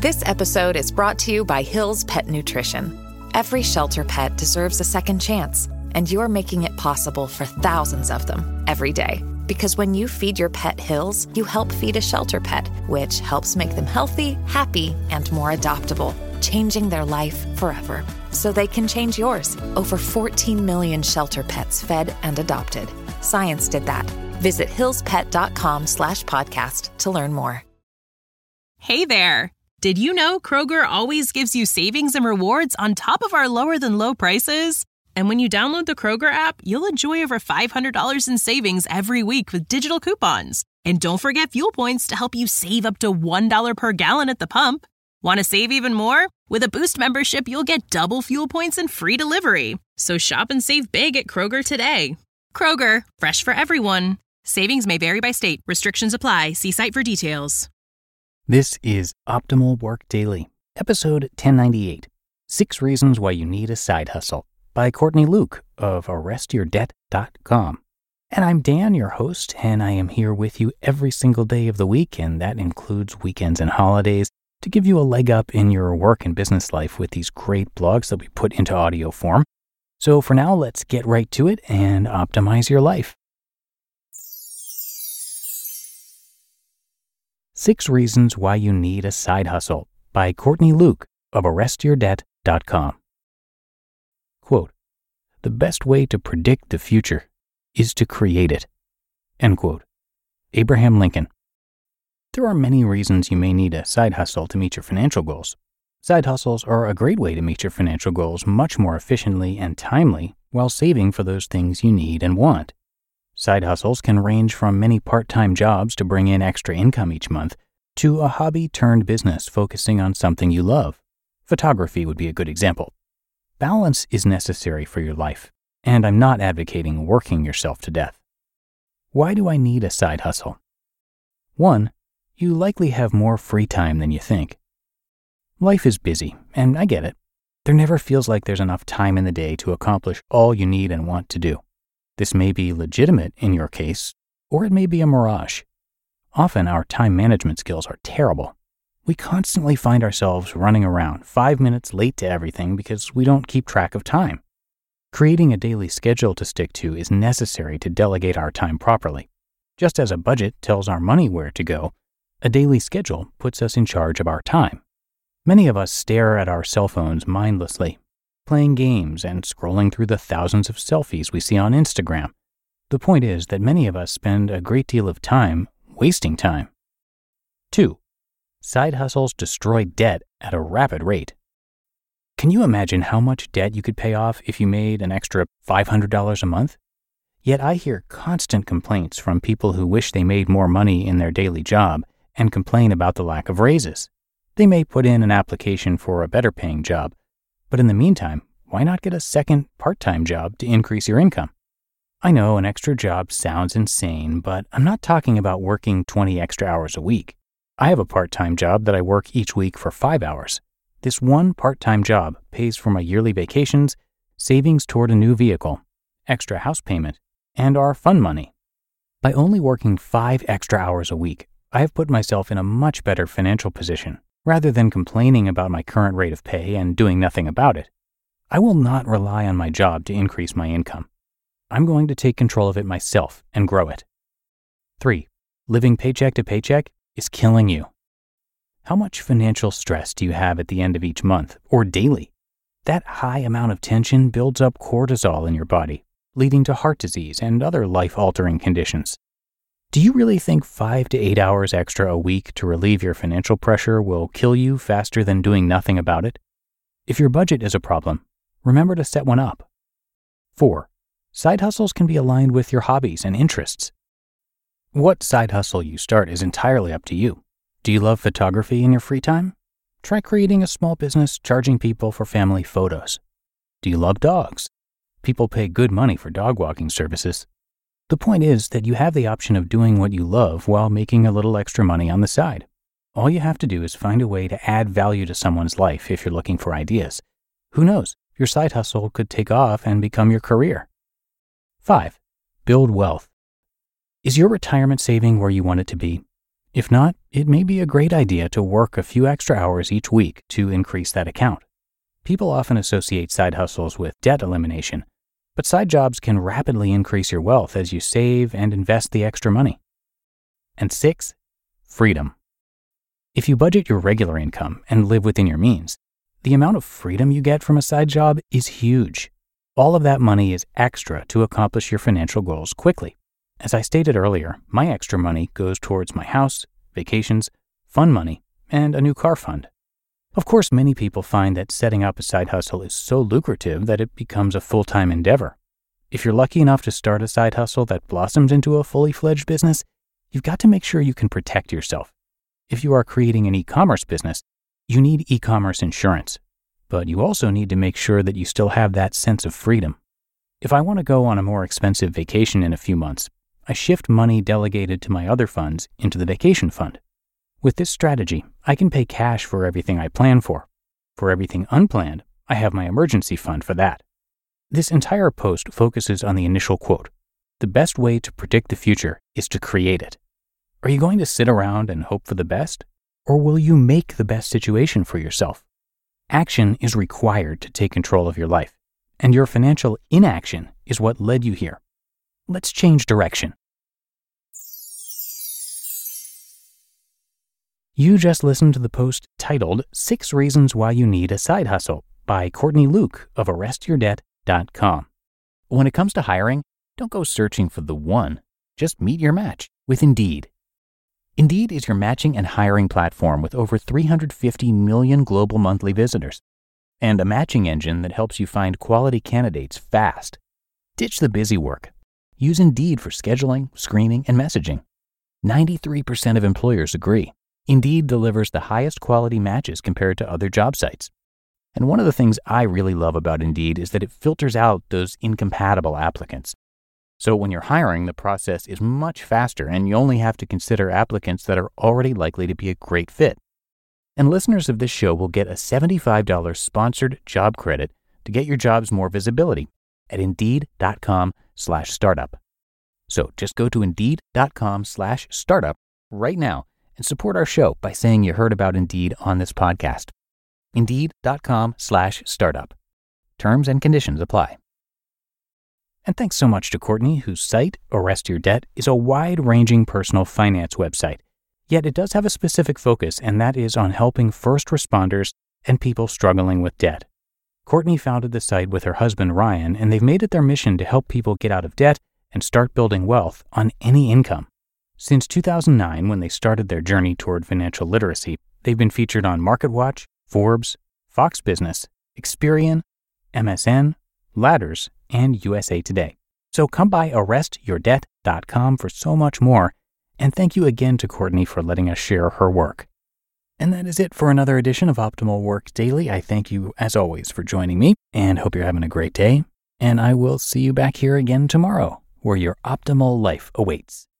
This episode is brought to you by Hill's Pet Nutrition. Every shelter pet deserves a second chance, and you're making it possible for thousands of them every day. Because when you feed your pet Hill's, you help feed a shelter pet, which helps make them healthy, happy, and more adoptable, changing their life forever. So they can change yours. Over 14 million shelter pets fed and adopted. Science did that. Visit hillspet.com/podcast to learn more. Hey there. Did you know Kroger always gives you savings and rewards on top of our lower than low prices? And when you download the Kroger app, you'll enjoy over $500 in savings every week with digital coupons. And don't forget fuel points to help you save up to $1 per gallon at the pump. Want to save even more? With a Boost membership, you'll get double fuel points and free delivery. So shop and save big at Kroger today. Kroger, fresh for everyone. Savings may vary by state. Restrictions apply. See site for details. This is Optimal Work Daily, episode 1098, 6 Reasons Why You Need a Side Hustle, by Courtney Luke of ArrestYourDebt.com. And I'm Dan, your host, and I am here with you every single day of the week, and that includes weekends and holidays, to give you a leg up in your work and business life with these great blogs that we put into audio form. So for now, let's get right to it and optimize your life. 6 Reasons Why You Need a Side Hustle, by Courtney Luke of ArrestYourDebt.com. Quote, "The best way to predict the future is to create it." End quote. Abraham Lincoln. There are many reasons you may need a side hustle to meet your financial goals. Side hustles are a great way to meet your financial goals much more efficiently and timely while saving for those things you need and want. Side hustles can range from many part-time jobs to bring in extra income each month to a hobby-turned-business focusing on something you love. Photography would be a good example. Balance is necessary for your life, and I'm not advocating working yourself to death. Why do I need a side hustle? 1, you likely have more free time than you think. Life is busy, and I get it. There never feels like there's enough time in the day to accomplish all you need and want to do. This may be legitimate in your case, or it may be a mirage. Often our time management skills are terrible. We constantly find ourselves running around 5 minutes late to everything because we don't keep track of time. Creating a daily schedule to stick to is necessary to delegate our time properly. Just as a budget tells our money where to go, a daily schedule puts us in charge of our time. Many of us stare at our cell phones mindlessly, playing games and scrolling through the thousands of selfies we see on Instagram. The point is that many of us spend a great deal of time wasting time. 2, side hustles destroy debt at a rapid rate. Can you imagine how much debt you could pay off if you made an extra $500 a month? Yet I hear constant complaints from people who wish they made more money in their daily job and complain about the lack of raises. They may put in an application for a better paying job, but in the meantime, why not get a second part-time job to increase your income? I know an extra job sounds insane, but I'm not talking about working 20 extra hours a week. I have a part-time job that I work each week for 5 hours. This one part-time job pays for my yearly vacations, savings toward a new vehicle, extra house payment, and our fun money. By only working 5 extra hours a week, I have put myself in a much better financial position. Rather than complaining about my current rate of pay and doing nothing about it, I will not rely on my job to increase my income. I'm going to take control of it myself and grow it. 3, living paycheck to paycheck is killing you. How much financial stress do you have at the end of each month or daily? That high amount of tension builds up cortisol in your body, leading to heart disease and other life-altering conditions. Do you really think 5 to 8 hours extra a week to relieve your financial pressure will kill you faster than doing nothing about it? If your budget is a problem, remember to set one up. 4, side hustles can be aligned with your hobbies and interests. What side hustle you start is entirely up to you. Do you love photography in your free time? Try creating a small business charging people for family photos. Do you love dogs? People pay good money for dog walking services. The point is that you have the option of doing what you love while making a little extra money on the side. All you have to do is find a way to add value to someone's life if you're looking for ideas. Who knows, your side hustle could take off and become your career. 5, build wealth. Is your retirement saving where you want it to be? If not, it may be a great idea to work a few extra hours each week to increase that account. People often associate side hustles with debt elimination, but side jobs can rapidly increase your wealth as you save and invest the extra money. And 6, freedom. If you budget your regular income and live within your means, the amount of freedom you get from a side job is huge. All of that money is extra to accomplish your financial goals quickly. As I stated earlier, my extra money goes towards my house, vacations, fun money, and a new car fund. Of course, many people find that setting up a side hustle is so lucrative that it becomes a full-time endeavor. If you're lucky enough to start a side hustle that blossoms into a fully fledged business, you've got to make sure you can protect yourself. If you are creating an e-commerce business, you need e-commerce insurance, but you also need to make sure that you still have that sense of freedom. If I want to go on a more expensive vacation in a few months, I shift money delegated to my other funds into the vacation fund. With this strategy, I can pay cash for everything I plan for. For everything unplanned, I have my emergency fund for that. This entire post focuses on the initial quote. The best way to predict the future is to create it. Are you going to sit around and hope for the best? Or will you make the best situation for yourself? Action is required to take control of your life, and your financial inaction is what led you here. Let's change direction. You just listened to the post titled 6 Reasons Why You Need a Side Hustle by Courtney Luke of ArrestYourDebt.com. When it comes to hiring, don't go searching for the one. Just meet your match with Indeed. Indeed is your matching and hiring platform with over 350 million global monthly visitors, and a matching engine that helps you find quality candidates fast. Ditch the busy work. Use Indeed for scheduling, screening, and messaging. 93% of employers agree. Indeed delivers the highest quality matches compared to other job sites. And one of the things I really love about Indeed is that it filters out those incompatible applicants. So when you're hiring, the process is much faster and you only have to consider applicants that are already likely to be a great fit. And listeners of this show will get a $75 sponsored job credit to get your jobs more visibility at Indeed.com/startup. So just go to Indeed.com/startup right now and support our show by saying you heard about Indeed on this podcast. Indeed.com/startup. Terms and conditions apply. And thanks so much to Courtney, whose site, Arrest Your Debt, is a wide-ranging personal finance website. Yet it does have a specific focus, and that is on helping first responders and people struggling with debt. Courtney founded the site with her husband, Ryan, and they've made it their mission to help people get out of debt and start building wealth on any income. Since 2009, when they started their journey toward financial literacy, they've been featured on MarketWatch, Forbes, Fox Business, Experian, MSN, Ladders, and USA Today. So come by ArrestYourDebt.com for so much more, and thank you again to Courtney for letting us share her work. And that is it for another edition of Optimal Work Daily. I thank you, as always, for joining me, and hope you're having a great day. And I will see you back here again tomorrow, where your optimal life awaits.